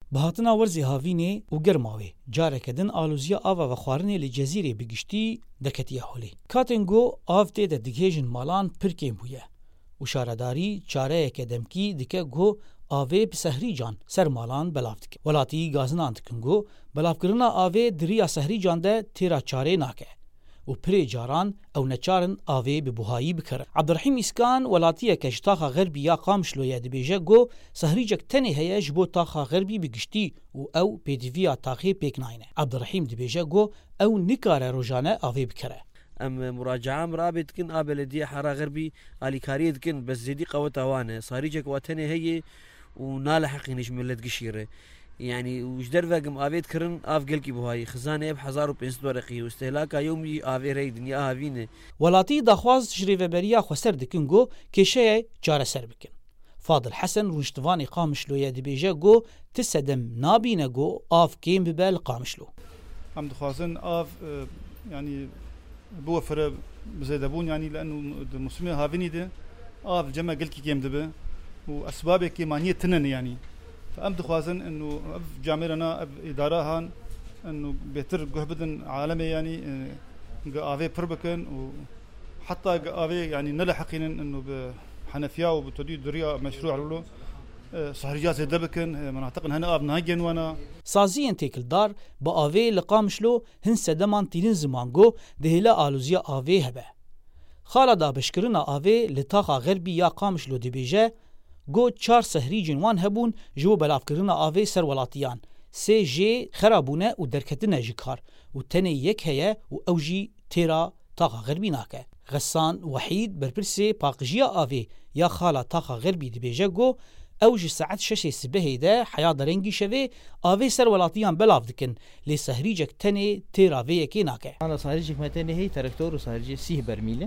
بهاتنا ورزی هاوینه و گرماوی جارکدن آلوزیا آوا و خوارنه لجزیره بگشتی دکتیه حولی کاتنگو آفته ده دگهجن مالان پرکیم بویه و شارداری چاره کدمکی دکه گو آوه بسهری جان سر مالان بلاف دکه ولاتی گازنان دکنگو بلاف کرنا آوه دریا سهری جان ده تیرا چاره ناکه و پری جاران او نچارن آوه ببوهایی بکره عبدالرحیم اسکان ولاتیه کش تاخا غربی یا قامشلویه دبیجه گو سهریجک تنه هیه جبو تاخا غربی بگشتی و او پیدویا تاخی پیک ناینه عبدالرحیم دبیجه گو او نکاره روژانه آوه بکره ام مراجعه رابط كن بلديه حرا غربي اليكاريد كن بس زيدي قوة وانه صاريجك واتني هي ونالحق نش ملت قشيره يعني وش درفقم ابيت كرن اف قلكي بهاي خزانه ب 1500 ورقي واستهلاكها يومي افي ري دنيا هافينه ولاتي داخواز تشريف بريا خسر دكنجو كشي جار سر بكن فاضل حسن رشتواني قامشلو يد بيجا جو تسدم نابينا جو اف كيم ببال قامشلو عم دخوازن اف يعني بوفر بزيدبون يعني لانه المسلمين هافيني ده اف جمع قلكي كيم دبه واسبابه كيمانيه تنن يعني فأم دخوازن إنه جامعنا إدارة هان إنه بيتر جهبدن عالمي يعني قاوي بربكن وحتى قاوي يعني نلحقين إنه بحنفية وبتودي دريا مشروع له صهريات زي دبكن مناطق هنا أب نهجن وانا سازين تيكل دار بآوي لقامشلو هن سدمان تيرين زمانجو دهلا آلوزيا آوي هبه خالدا بشكرنا آوي لطاقة غربي يا قامشلو دبيجه گو 4 سهریجن وان هبون جو بلاف کرنا آوه سر ولاتیان سه جی خرابونه و درکتنه جکار و تنه یک هیه و اوجی تیرا طاقه غربی ناکه غسان وحید برپرسه پاقجیا آوه یا خالا طاقه غربی دبیجه گو اوج ساعت 6 سبه ده حیا درنگی شوه آوه سر ولاتیان بلاف دکن لی سهریجک تنه تیرا ویه که ناکه انا سهریجک متنه هی ترکتور و سهریجی 30 برمیله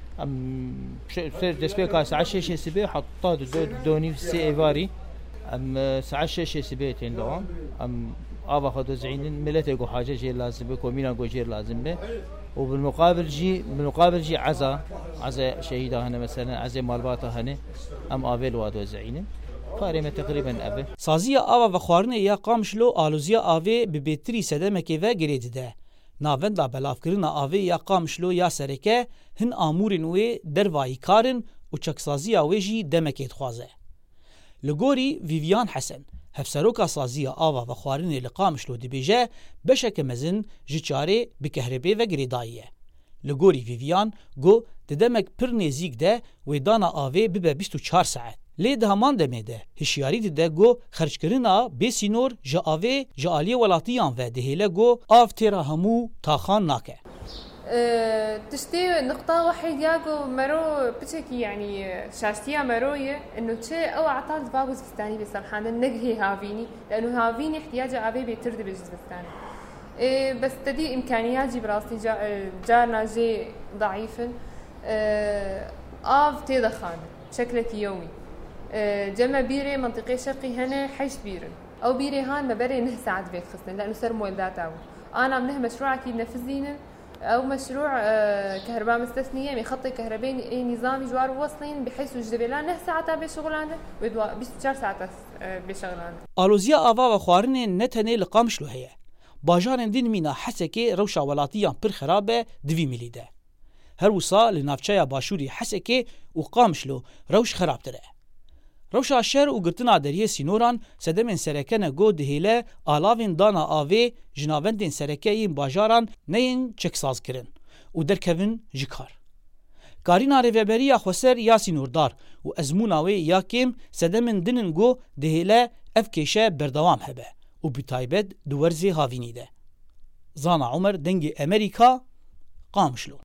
سر دسبيكا ساعة 6 سبي حطات دوني في سي ايفاري ساعة 6 سبي تين دوام ابا خدو زعين ملتي حاجه جي لازم كومينا جير لازم به وبالمقابل جي عزا شهيده هنا مثلا عزا مالباتا هنا افيل وادو زعين فارمه تقريبا ابي سازيا ابا وخوارنه يا قامشلو الوزيا افي ببتري سدمكي و گريده ناوندا بلافکرنا آوه یا قامشلو یا سرکه هن آمورن وی دروایی کارن و چکسازی آوه جی دمکیت خوازه. لگوری ویویان حسن هفسروکا سازی آوه و خوارن لقامشلو دی بیجه بشک مزن جچاره بکهربه و گریداییه. لگوری ویویان گو دمک پر نزیک ده و دانا آوه ببه 24 ساعت. لی ده همان دمیده هشیاری ده گو خرج کرنا بسینور جا آوه جا آلی ولاتیان و دهیله گو آف تیرا همو تاخان ناکه تشتي نقطة واحد ياقو مرو بتشكي يعني شاشتيا مروية إنه تشي أو عطال باغوز بستاني بسرحانة نجهي هافيني لأنه هافيني احتياجه أبي بيترد بجزبستاني بس تدي إمكانياتي براستي جارنا جي ضعيفا آف تيدخان شكلك يومي جمع بيري منطقة شرقي هنا حيش بيرن أو بيري هان مبري نه ساعات بيت خصنا لأنه سر مولدات أو أنا منه مشروع أكيد نفذينا أو مشروع كهرباء مستثنية مخطي كهربائي نظامي جوار وصلين بحيث الجبلان نه ساعات بشغلانه ودوا 24 ساعات بشغلانه آلوزيا آوا و خوارن نتنه لقامشلو هي باجارن دين مينا حسكي روشا ولاتيان پر خرابه دوي مليده هر وصا لنافچايا باشوري حسكي و قامشلو روش خراب تره روشا شهر و گرتنا دریه سینوران سدمن سرکن گو دهیله آلاوین دانا آوه جناوندین سرکیین باجاران نین چکساز کرن و درکوین جکار. کارینا ریوبریا خسر یا سینوردار و ازموناوی یا کم سدمن دنن گو دهیله افکیشه بردوام هبه و بیتایبد دورزی هاوینی ده. زانا عمر دنگ امریکا قامشلو.